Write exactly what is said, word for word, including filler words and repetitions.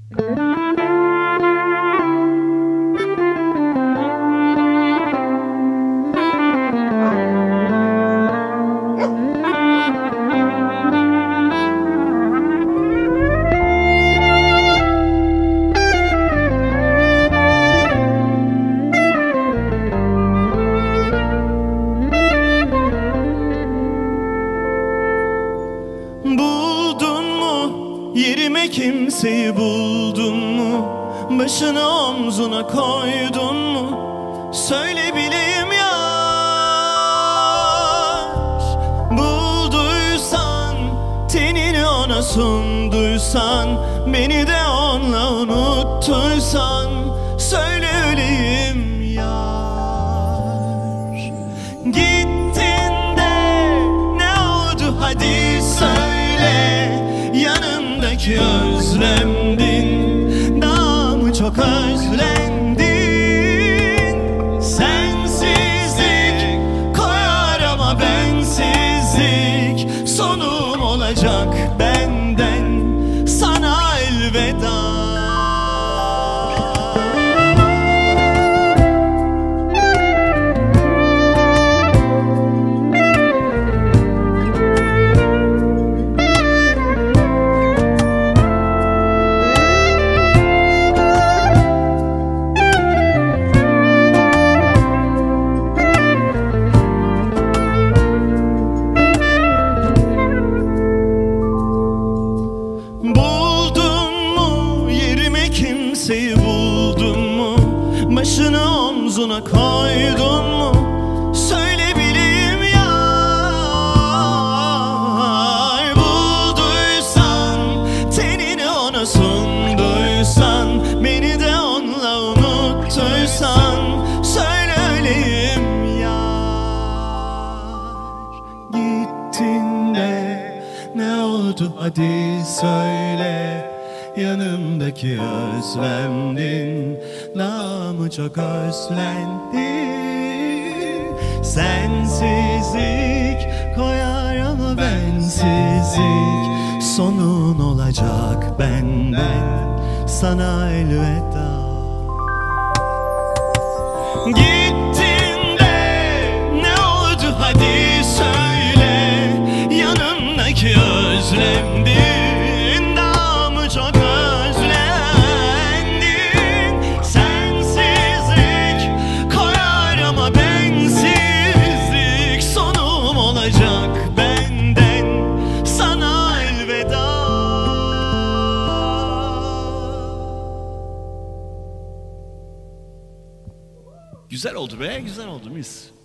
Buldun mu yerime kimseyi, buldun mu başını omzuna koydun mu? Söyle bileyim yar. Bulduysan, tenini ona sunduysan, beni de onunla unuttuysan, söyle öleyim yar. Gittin de ne oldu hadi söyle, yanımdaki özlemdin, daha mı çok özlendin? Sensizlik koyar ama bensizlik, sonum olacak benden sana elveda. Kimseyi buldun mu? Başını omzuna koydun mu? Söyle bileyim yar. Bulduysan, tenini ona sunduysan, beni de onunla unuttuysan, söyle öleyim yar. Gittin de ne oldu hadi söyle, yanımdaki özlemdin, daha mı çok özlendin? Sensizlik koyar ama bensizlik, sonun olacak benden sana elveda. Gittin de ne oldu hadi söyle, yanımdaki özlemdin, çok özlendin. Sensizlik koyar ama bensizlik, sonum olacak benden sana elveda. Güzel oldu be, güzel oldu mis.